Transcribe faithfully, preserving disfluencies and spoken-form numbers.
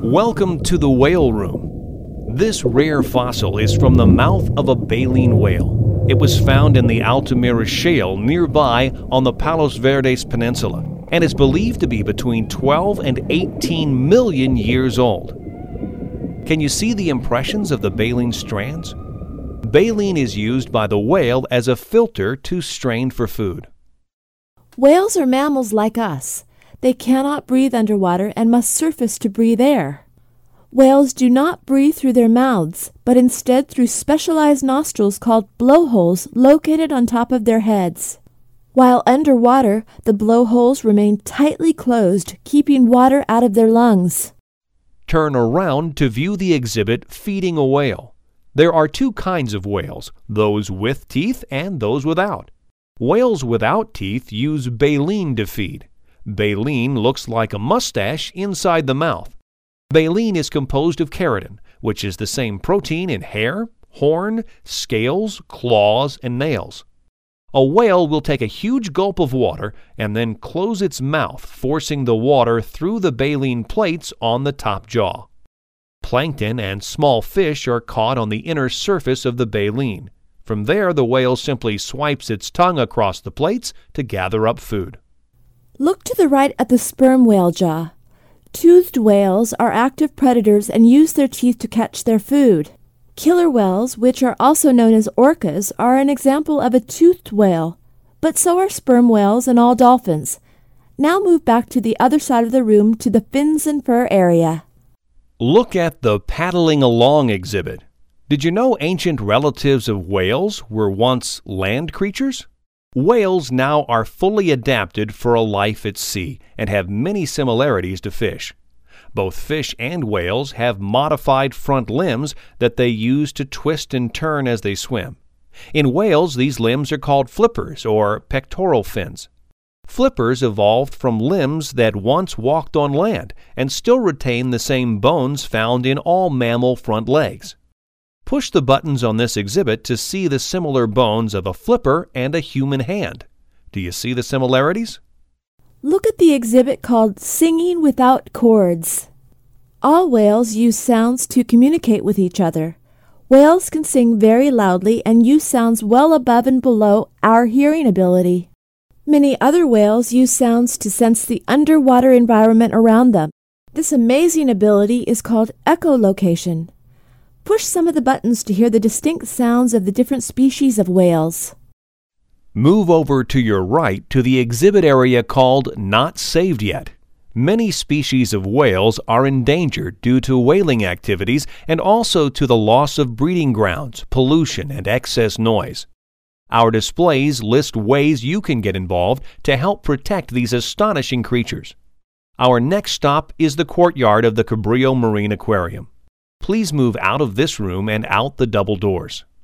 Welcome to the whale room. This rare fossil is from the mouth of a baleen whale. It was found in the Altamira Shale nearby on the Palos Verdes Peninsula and is believed to be between twelve and eighteen million years old. Can you see the impressions of the baleen strands? Baleen is used by the whale as a filter to strain for food. Whales are mammals like us. They cannot breathe underwater and must surface to breathe air. Whales do not breathe through their mouths, but instead through specialized nostrils called blowholes located on top of their heads. While underwater, the blowholes remain tightly closed, keeping water out of their lungs. Turn around to view the exhibit Feeding a Whale. There are two kinds of whales, those with teeth and those without. Whales without teeth use baleen to feed. Baleen looks like a mustache inside the mouth. Baleen is composed of keratin, which is the same protein in hair, horn, scales, claws, and nails. A whale will take a huge gulp of water and then close its mouth, forcing the water through the baleen plates on the top jaw. Plankton and small fish are caught on the inner surface of the baleen. From there, the whale simply swipes its tongue across the plates to gather up food. Look to the right at the sperm whale jaw. Toothed whales are active predators and use their teeth to catch their food. Killer whales, which are also known as orcas, are an example of a toothed whale, but so are sperm whales and all dolphins. Now move back to the other side of the room to the fins and fur area. Look at the paddling along exhibit. Did you know ancient relatives of whales were once land creatures? Whales now are fully adapted for a life at sea and have many similarities to fish. Both fish and whales have modified front limbs that they use to twist and turn as they swim. In whales, these limbs are called flippers or pectoral fins. Flippers evolved from limbs that once walked on land and still retain the same bones found in all mammal front legs. Push the buttons on this exhibit to see the similar bones of a flipper and a human hand. Do you see the similarities? Look at the exhibit called Singing Without Chords. All whales use sounds to communicate with each other. Whales can sing very loudly and use sounds well above and below our hearing ability. Many other whales use sounds to sense the underwater environment around them. This amazing ability is called echolocation. Push some of the buttons to hear the distinct sounds of the different species of whales. Move over to your right to the exhibit area called Not Saved Yet. Many species of whales are endangered due to whaling activities and also to the loss of breeding grounds, pollution, and excess noise. Our displays list ways you can get involved to help protect these astonishing creatures. Our next stop is the courtyard of the Cabrillo Marine Aquarium. Please move out of this room and out the double doors.